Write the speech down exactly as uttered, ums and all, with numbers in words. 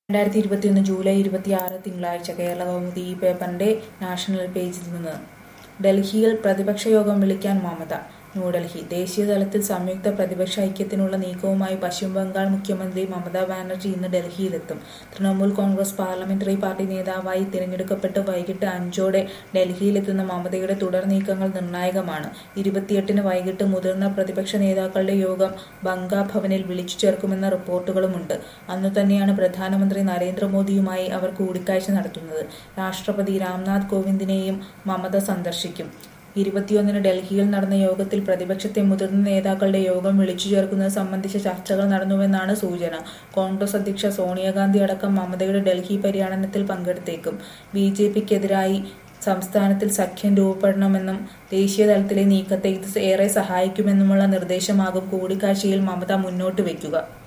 രണ്ടായിരത്തി ഇരുപത്തിയൊന്ന് ജൂലൈ ഇരുപത്തിയാറ് തിങ്കളാഴ്ച കേരളകൗമുദി ഈ പേപ്പറിന്റെ നാഷണൽ പേജിൽ നിന്ന് ഡൽഹിയിൽ പ്രതിപക്ഷ യോഗം വിളിക്കാൻ മമത. ന്യൂഡൽഹി ദേശീയ തലത്തിൽ സംയുക്ത പ്രതിപക്ഷ ഐക്യത്തിനുള്ള നീക്കവുമായി പശ്ചിമബംഗാൾ മുഖ്യമന്ത്രി മമതാ ബാനർജി ഇന്ന് ഡൽഹിയിലെത്തും. തൃണമൂൽ കോൺഗ്രസ് പാർലമെന്ററി പാർട്ടി നേതാവായി തിരഞ്ഞെടുക്കപ്പെട്ട് വൈകിട്ട് അഞ്ചോടെ ഡൽഹിയിലെത്തുന്ന മമതയുടെ തുടർ നീക്കങ്ങൾ നിർണായകമാണ്. ഇരുപത്തിയെട്ടിന് വൈകിട്ട് മുതിർന്ന പ്രതിപക്ഷ നേതാക്കളുടെ യോഗം ബങ്കാ ഭവനിൽ വിളിച്ചു ചേർക്കുമെന്ന റിപ്പോർട്ടുകളുമുണ്ട്. അന്നു തന്നെയാണ് പ്രധാനമന്ത്രി നരേന്ദ്രമോദിയുമായി അവർ കൂടിക്കാഴ്ച നടത്തുന്നത്. രാഷ്ട്രപതി രാംനാഥ് കോവിന്ദിനെയും മമത സന്ദർശിക്കും. ഇരുപത്തിയൊന്നിന് ഡൽഹിയിൽ നടന്ന യോഗത്തിൽ പ്രതിപക്ഷത്തെ മുതിർന്ന നേതാക്കളുടെ യോഗം വിളിച്ചു ചേർക്കുന്നത് സംബന്ധിച്ച ചർച്ചകൾ നടന്നുവെന്നാണ് സൂചന. കോൺഗ്രസ് അധ്യക്ഷ സോണിയാഗാന്ധി അടക്കം മമതയുടെ ഡൽഹി പര്യടനത്തിൽ പങ്കെടുത്തേക്കും. ബി ജെ പിക്കെതിരായി സംസ്ഥാനത്തിൽ സഖ്യം രൂപപ്പെടണമെന്നും ദേശീയ തലത്തിലെ നീക്കത്തെ ഇത് ഏറെ സഹായിക്കുമെന്നുമുള്ള നിർദ്ദേശമാകും കൂടിക്കാഴ്ചയിൽ മമത മുന്നോട്ട് വയ്ക്കുക.